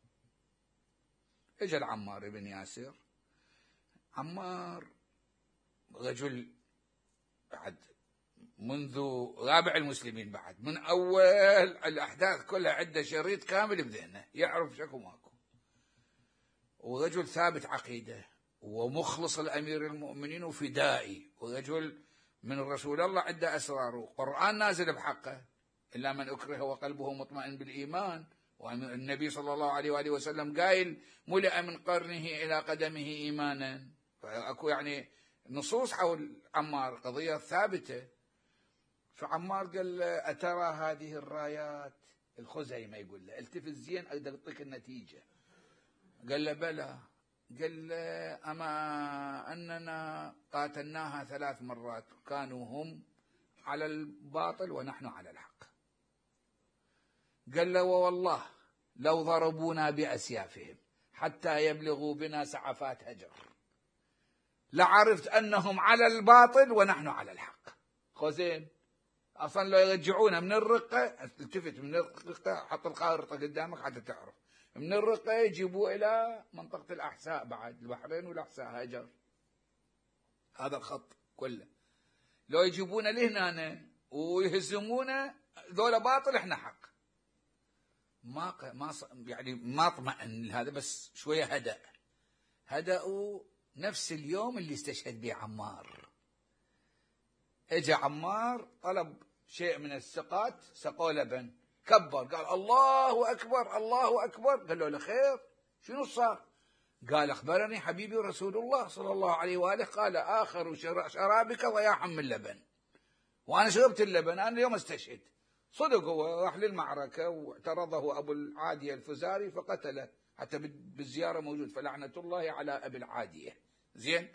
اجى العمار ابن ياسر. عمار رجل بعد منذ رابع المسلمين، بعد من أول الأحداث كلها عنده شريط كامل بذهنه، يعرف شكو ماكو، ورجل ثابت عقيدة ومخلص الأمير المؤمنين وفدائي ورجل من رسول الله عنده أسرار وقرآن نازل بحقه، إلا من أكره وقلبه مطمئن بالإيمان. والنبي صلى الله عليه وآله وسلم قايل ملئ من قرنه إلى قدمه إيمانا. فأكو يعني نصوص حول عمار، قضية ثابتة. فعمار قال له أترى هذه الرايات؟ الخزيمة يقول له التفت زين أقدر أعطيك النتيجة. قال له بلى. قال له أما أننا قاتلناها ثلاث مرات كانوا هم على الباطل ونحن على الحق. قال له والله لو ضربونا بأسيافهم حتى يبلغوا بنا سعفات هجر لعرفت أنهم على الباطل ونحن على الحق. خوزين أصلا لو يرجعونا من الرقة، التفت من الرقة، حط الخارطة قدامك حتى تعرف، من الرقة يجيبوا إلى منطقة الأحساء، بعد البحرين والأحساء هجر، هذا الخط كله. لو يجيبونا لهنا ويهزمونا ذولا باطل احنا حق. ما ما يعني ما اطمئن هذا، بس شويه هدأ. هدأوا نفس اليوم اللي استشهد به عمار. اجى عمار طلب شيء من السقات، سقوا لبن، كبر قال الله أكبر الله أكبر. قالوا له خير شنو صار؟ قال أخبرني حبيبي رسول الله صلى الله عليه وآله قال آخر شرابك ضياعا من لبن، وأنا شربت اللبن، أنا اليوم استشهد. صدق هو راح للمعركة واعترضه أبو العادية الفزاري فقتله، حتى بالزيارة موجود فلعنة الله على أبي العادية. زين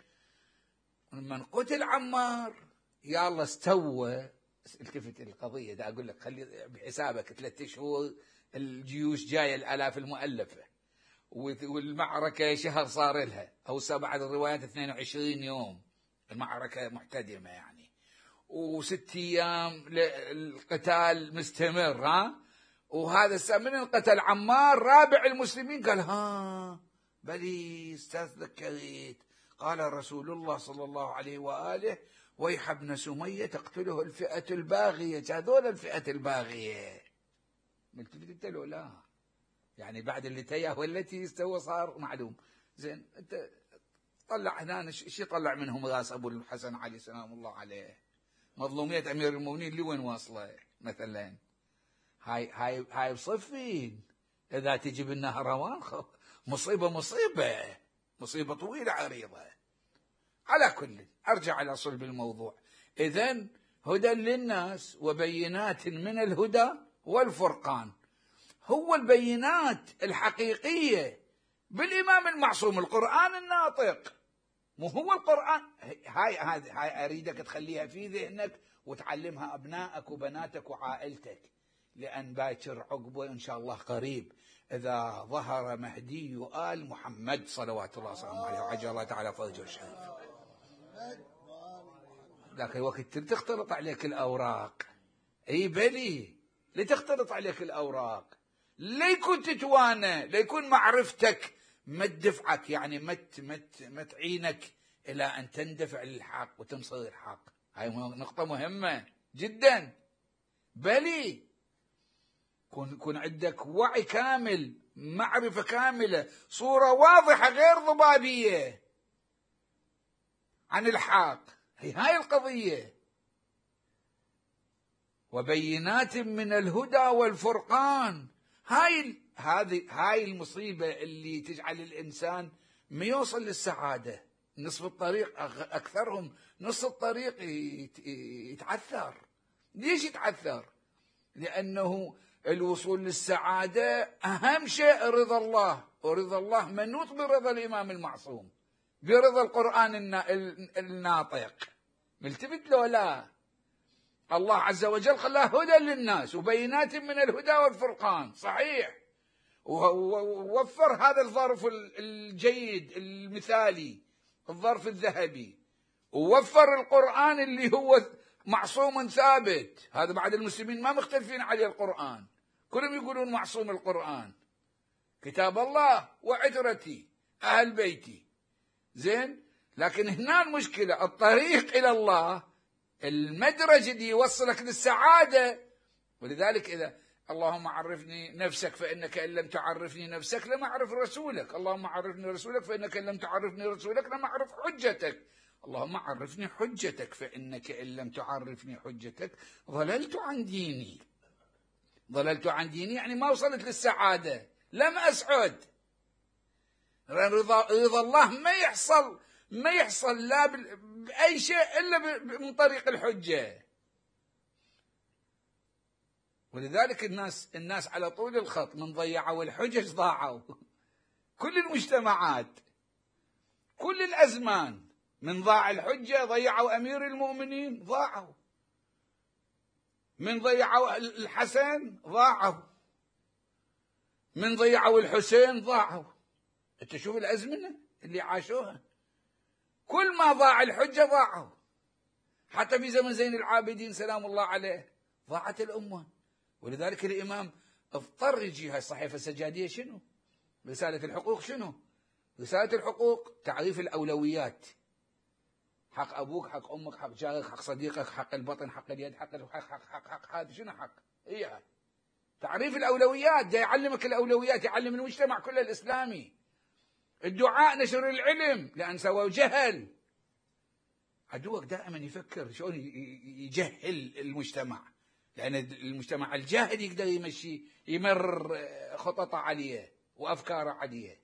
من قتل عمار يا الله استوى. التفت القضية ده أقول لك خلي بحسابك ثلاثة شهور الجيوش جاية الآلاف المؤلفة، والمعركة شهر صار لها أو بعد الروايات اثنين وعشرين يوم المعركة محتدمة يعني، وست أيام القتال مستمر. ها وهذا السنة من القتل عمار رابع المسلمين. قال ها بلي استاذ ذكرت قال رسول الله صلى الله عليه وآله ويح ابن سمية تقتله الفئة الباغية. هذول الفئة الباغية ملتفت له لا يعني بعد اللي تياه والتي استوى صار معلوم. زين انت طلع هنا ايش يطلع منهم راس ابو الحسن علي سلام الله عليه؟ مظلومية امير المؤمنين لوين واصله مثلا؟ هاي هاي هاي بصفين اذا تجي بالنهروان مصيبه مصيبه مصيبه طويله عريضه. على كل ارجع على صلب الموضوع. اذن هدى للناس وبينات من الهدى والفرقان، هو البينات الحقيقيه بالامام المعصوم القران الناطق. مو هو القرآن. هاي هاي هاي أريدك تخليها في ذهنك وتعلمها أبنائك وبناتك وعائلتك، لأن باكر عقبه إن شاء الله قريب إذا ظهر مهدي آل محمد صلوات الله وسلامه عليه وعجل الله تعالى فرجه الشريف. ذاك الوقت تختلط عليك الأوراق. أي بلي لتختلط عليك الأوراق، ليكون تتوانى، ليكون معرفتك ما تدفعك يعني ما مت ما تعينك الى ان تندفع للحق وتنصر الحق. هاي نقطة مهمة جدا. بلي كون كون عندك وعي كامل، معرفة كاملة، صورة واضحة غير ضبابية عن الحق. هي هاي القضية. وبينات من الهدى والفرقان. هاي هذه هاي المصيبة اللي تجعل الإنسان ما يوصل للسعادة. نصف الطريق أكثرهم نصف الطريق يتعثر. ليش يتعثر؟ لأنه الوصول للسعادة أهم شيء رضا الله، ورضا الله منوط برضا الإمام المعصوم، برضا القرآن الناطق. ملتفت له لا؟ الله عز وجل خلاه هدى للناس وبينات من الهدى والفرقان، صحيح، ووفر هذا الظرف الجيد المثالي، الظرف الذهبي، ووفر القرآن اللي هو معصوم ثابت. هذا بعد المسلمين ما مختلفين عليه القرآن، كلهم يقولون معصوم القرآن، كتاب الله وعترتي أهل بيتي. زين، لكن هنا المشكلة الطريق إلى الله، المدرج اللي يوصلك للسعادة. ولذلك إذا اللهم عرفني نفسك فإنك إن لم تعرفني نفسك لم أعرف رسولك، اللهم عرفني رسولك فإنك إن لم تعرفني رسولك لم أعرف حجتك، اللهم عرفني حجتك فإنك إن لم تعرفني حجتك ضللت عن ديني. ضللت عن ديني يعني ما وصلت للسعادة، لم أسعد. رضا, رضا الله ما يحصل ما يحصل لا بأي شيء إلا من طريق الحجة. ولذلك الناس الناس على طول الخط من ضيعوا الحجج ضاعوا. كل المجتمعات كل الأزمان من ضاع الحجة ضيعوا أمير المؤمنين ضاعوا، من ضيعوا الحسن ضاعوا، من ضيعوا الحسين ضاعوا. انت شوف الأزمنة اللي عاشوها، كل ما ضاع الحجة ضاعوا. حتى في زمن زين العابدين سلام الله عليه ضاعت الأمة. ولذلك الإمام اضطر يجي هاي الصحيفة السجادية. شنو رسالة الحقوق؟ شنو رسالة الحقوق؟ تعريف الأولويات، حق أبوك، حق أمك، حق جارك، حق صديقك، حق البطن، حق اليد، حق حق حق حق, حق هذا شنو حق؟ هي تعريف الأولويات، ده يعلمك الأولويات، يعلم المجتمع كله الإسلامي. الدعاء نشر العلم لأن سووا جهل. عدوك دائما يفكر شلون يجهل المجتمع، لأن المجتمع الجاهل يقدر يمشي يمر خططه عالية وأفكاره عالية.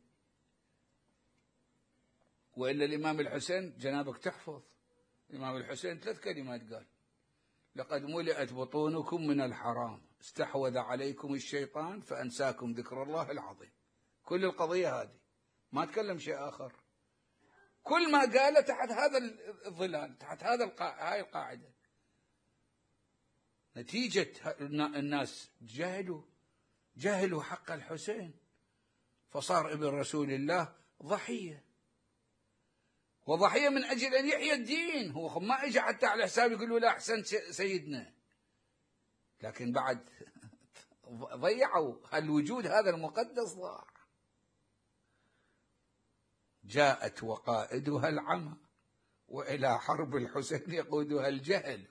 وإلا الإمام الحسين جنابك تحفظ، الإمام الحسين ثلاث كلمات قال: لقد ملئت بطونكم من الحرام، استحوذ عليكم الشيطان فأنساكم ذكر الله العظيم. كل القضية هذه، ما تكلم شيء آخر. كل ما قاله تحت هذا الظلال، تحت هذا القا... هاي القاعدة. نتيجة الناس جهلوا جهلوا حق الحسين، فصار ابن رسول الله ضحية، وضحية من أجل أن يحيى الدين. هو ما إجا حتى على حساب يقولوا لا أحسن سيدنا، لكن بعد ضيعوا الوجود هذا المقدس، ضاع. جاءت وقائدها العمى، وإلى حرب الحسين يقودها الجهل.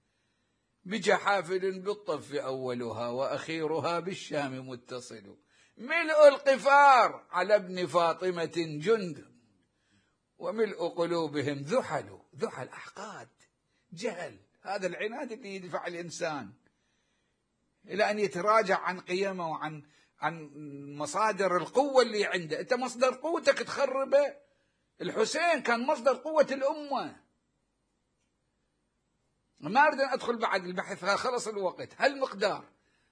بجحافل بالطف أولها، وأخيرها بالشام متصل. ملء القفار على ابن فاطمة جند، وملء قلوبهم ذحل. ذحل أحقاد، جهل. هذا العناد اللي يدفع الإنسان إلى أن يتراجع عن قيمه وعن عن مصادر القوة اللي عنده. أنت مصدر قوتك تخربه. الحسين كان مصدر قوة الأمة. ما أريد أن أدخل بعد البحث، خلص الوقت. هالمقدار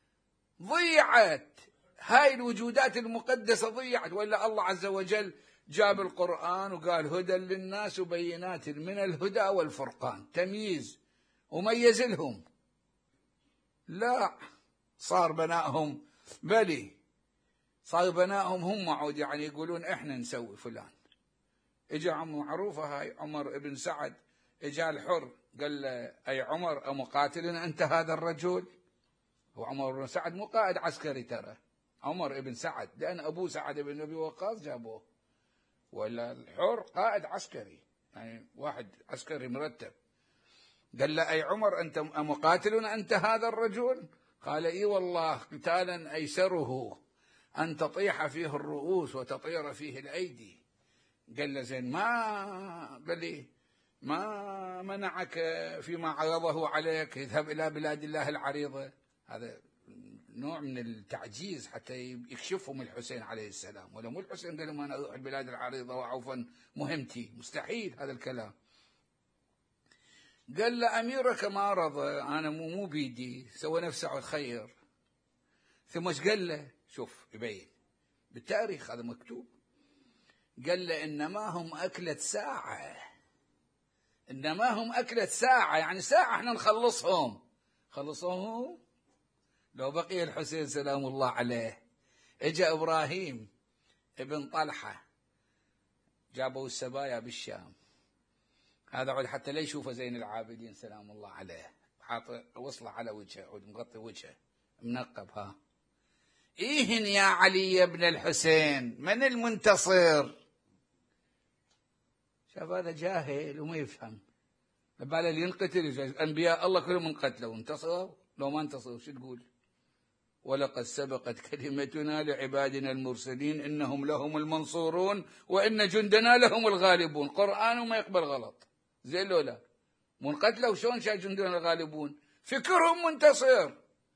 ضيعت هاي الوجودات المقدسة، ضيعت. وإلا الله عز وجل جاب القرآن وقال: هدى للناس وبينات من الهدى والفرقان، تمييز وميز لهم. لا، صار بنائهم بلي، صار بنائهم هم عود، يعني يقولون إحنا نسوي فلان. إجا عم معروفة هاي عمر ابن سعد، إجا الحر قال له: أي عمر أمقاتل أنت هذا الرجل؟ وعمر بن سعد مو قائد عسكري ترى، عمر ابن سعد، لأن أبوه سعد بن أبي وقاص جابوه. ولا الحر قائد عسكري، يعني واحد عسكري مرتب. قال له: أي عمر أنت أمقاتل أنت هذا الرجل؟ قال: إي والله قتالا أيسره أن تطيح فيه الرؤوس وتطير فيه الأيدي. قال له: زين، ما بلي ما منعك فيما عرضه عليك اذهب إلى بلاد الله العريضة؟ هذا نوع من التعجيز حتى يكشفهم الحسين عليه السلام. ولا مو الحسين قال: ما أنا أروح البلاد العريضة وعوفا مهمتي، مستحيل هذا الكلام. قال له: أميرك ما رضى، أنا مو مو بيدي، سوى نفسه خير. ثم ايش قال له؟ شوف يبين بالتاريخ، هذا مكتوب. قال له: إنما هم أكلة ساعة، إنما هم أكلة ساعة، يعني ساعة احنا نخلصهم. خلصوهم لو بقي الحسين سلام الله عليه. اجا إبراهيم ابن طلحة، جابوا السبايا بالشام. هذا عود حتى لا يشوفه زين العابدين سلام الله عليه، حاط وصله على وجهه، عود مغطي وجهه منقب. ها إيهن يا علي بن الحسين، من المنتصر؟ شاف هذا جاهل وما يفهم، لباله اللي ينقتل. أنبياء الله كلهم انقتلوا، انتصروا؟ لو ما انتصروا شو تقول؟ ولقد سبقت كلمتنا لعبادنا المرسلين إنهم لهم المنصورون وإن جندنا لهم الغالبون. قرآن وما يقبل غلط. زي لولا منقتلوا شلون شا جندنا الغالبون؟ فكرهم منتصر،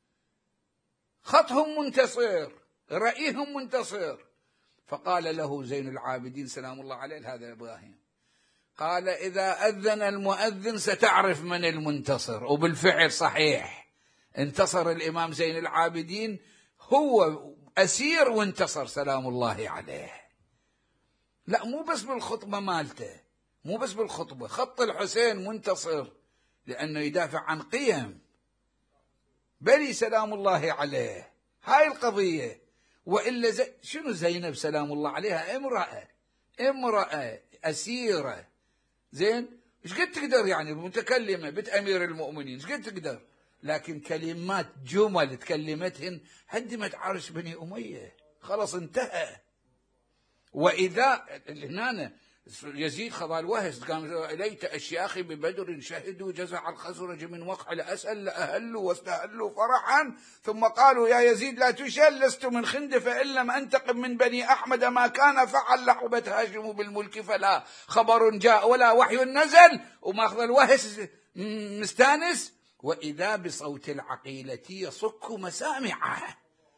خطهم منتصر، رأيهم منتصر. فقال له زين العابدين سلام الله عليه هذا إبراهيم، قال إذا أذن المؤذن ستعرف من المنتصر. وبالفعل صحيح انتصر الإمام زين العابدين، هو أسير وانتصر سلام الله عليه. لا مو بس بالخطبة مالته، مو بس بالخطبة، خط الحسين منتصر لأنه يدافع عن قيم بلي سلام الله عليه. هاي القضية. وإلا زي شنو زينب سلام الله عليها؟ امرأة امرأة أسيرة، زين ايش قد تقدر يعني متكلمة بنت أمير المؤمنين ايش قد تقدر، لكن كلمات جمل تكلمتهن هدمت عرش بني أمية، خلاص انتهى. وإذا هنا يزيد خضع الوهس قال إليت أشياخي ببدر شهدوا جزع الخزرج من وقع الأسل لأهلوا واستهلوا فرحا ثم قالوا يا يزيد لا تشل لست من خند فإن لم أنتقم من بني أحمد ما كان فعل لحبت هاشم بالملك فلا خبر جاء ولا وحي نزل. وماخذ الوهس مستانس وإذا بصوت العقيلة يصك مسامعه.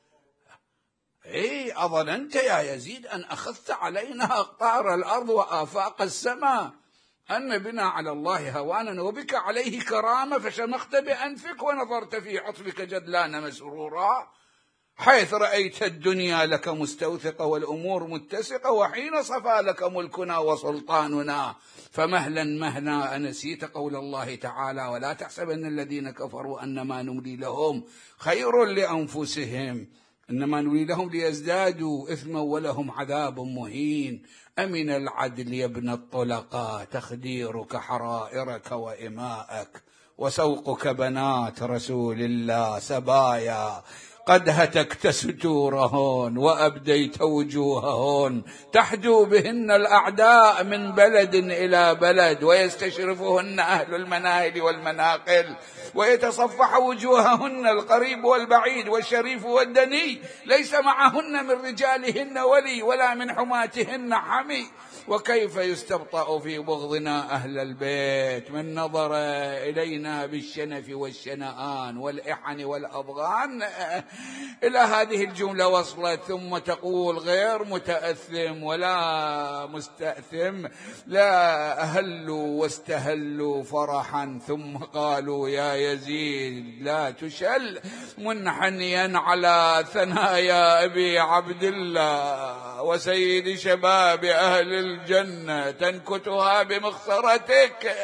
إيه أظننت يا يزيد أن أخذت علينا أقطار الأرض وآفاق السماء أن بنا على الله هوانا وبك عليه كرامة فشمخت بأنفك ونظرت في عطفك جدلان مسرورا حيث رأيت الدنيا لك مستوثقة والأمور متسقة وحين صفى لك ملكنا وسلطاننا فمهلا مهلا أنسيت قول الله تعالى ولا تحسبن الذين كفروا أنما نملي لهم خير لأنفسهم إنما نملي لهم ليزدادوا إثما ولهم عذاب مهين أمن العدل يا ابن الطلقاء تخديرك حرائرك وإماءك وسوقك بنات رسول الله سبايا قد هتكت ستورهن وأبديت وجوههن تحدو بهن الأعداء من بلد إلى بلد ويستشرفهن أهل المناهل والمناقل ويتصفح وجوههن القريب والبعيد والشريف والدني ليس معهن من رجالهن ولي ولا من حماتهن حمي وكيف يستبطأ في بغضنا أهل البيت من نظر إلينا بالشنف والشنآن والإحن والأضغان. إلى هذه الجملة وصلت ثم تقول غير متأثم ولا مستأثم لا أهلوا واستهلوا فرحا ثم قالوا يا يزيد لا تشل منحنيا على ثنايا أبي عبد الله وسيد شباب أهل الجنة تنكتها بمخصرتك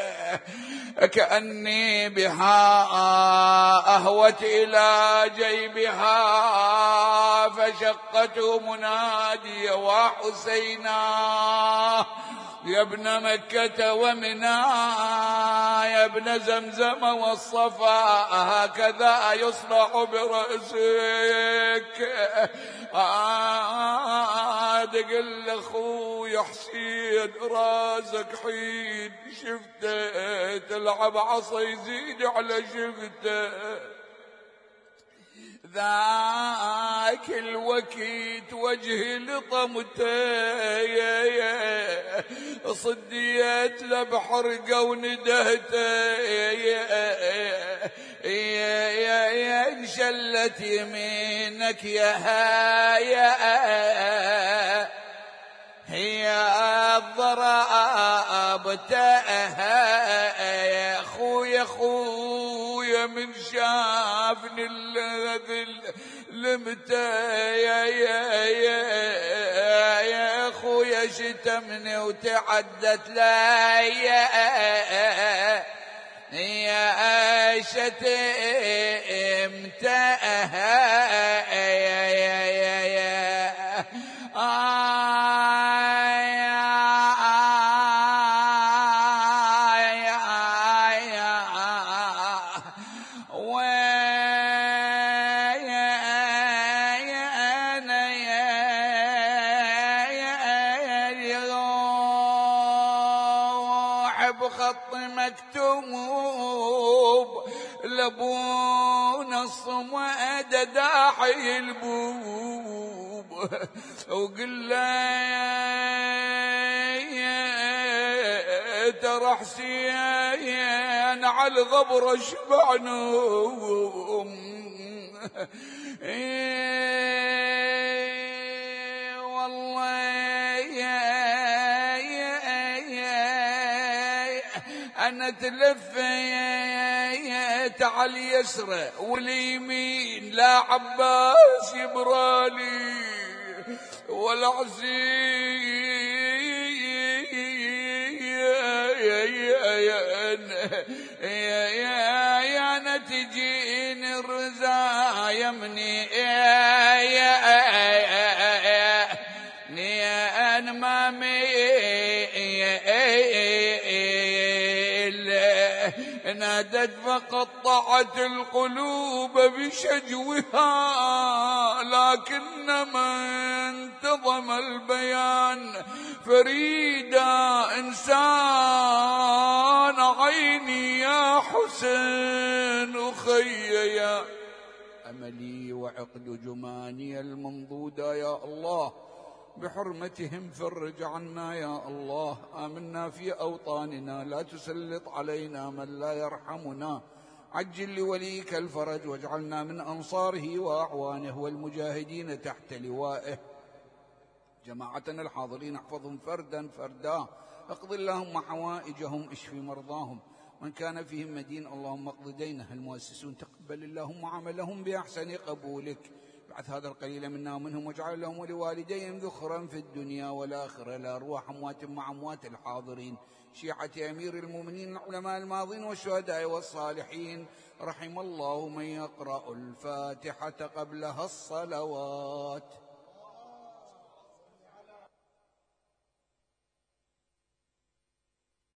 كأني بها أهوت إلى جيبها فشقته منادي وحسينا يا ابن مكة ومنى يا ابن زمزم والصفا هكذا يصلح برأسك دقل اخوي حسين راسك حين شفته تلعب عصا يزيد على شفته ذاك الوكيت وجهي لطمته صديت لبحرقه وندهته يا انشلت يمينك يا هايا هي الضراب يا اخويا اخويا من شافني الذل لمتى يا يا يا يا اخويا شتمني وتعدت لا يا يا شتمت يا يا يا يا بخط مكتوب لابونا الصمد داحي البوب وقل له ترى حسين على الغبرة شبعنهم والله أنا تلف على اليسرى واليمين لا عباس يبرالي ولا يا أنا تجيني الرزايا مني أنا ما نادت فقطعت القلوب بشجوها لكنما انتظم البيان فريدا إنسان عيني يا حسين أخي يا أملي وعقد جماني المنضودة يا الله بحرمتهم فرج عنا يا الله آمنا في أوطاننا لا تسلط علينا من لا يرحمنا عجل لوليك الفرج واجعلنا من أنصاره وأعوانه والمجاهدين تحت لوائه جماعتنا الحاضرين احفظهم فردا فردا اقض اللهم حوائجهم اشف مرضاهم من كان فيهم مدين اللهم اقض دينه المؤسسون تقبل اللهم عملهم بأحسن قبولك بعث هذا القليل منا ومنهم واجعل لهم ولوالديهم ذخرا في الدنيا والآخرة لأرواح أموات مع أموات الحاضرين شيعة أمير المؤمنين العلماء الماضين والشهداء والصالحين رحم الله من يقرأ الفاتحة قبلها الصلوات.